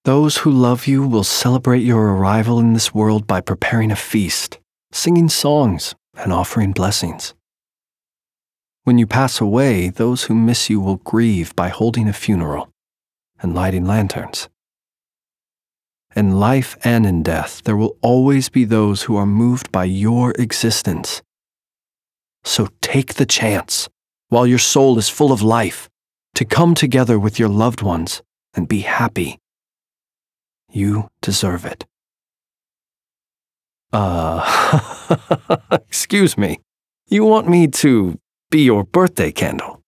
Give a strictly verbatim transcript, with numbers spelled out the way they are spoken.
Those who love you will celebrate your arrival in this world by preparing a feast, singing songs, and offering blessings. When you pass away, those who miss you will grieve by holding a funeral and lighting lanterns. In life and in death, there will always be those who are moved by your existence. So take the chance, while your soul is full of life, to come together with your loved ones and be happy. You deserve it. Uh, excuse me. You want me to be your birthday candle?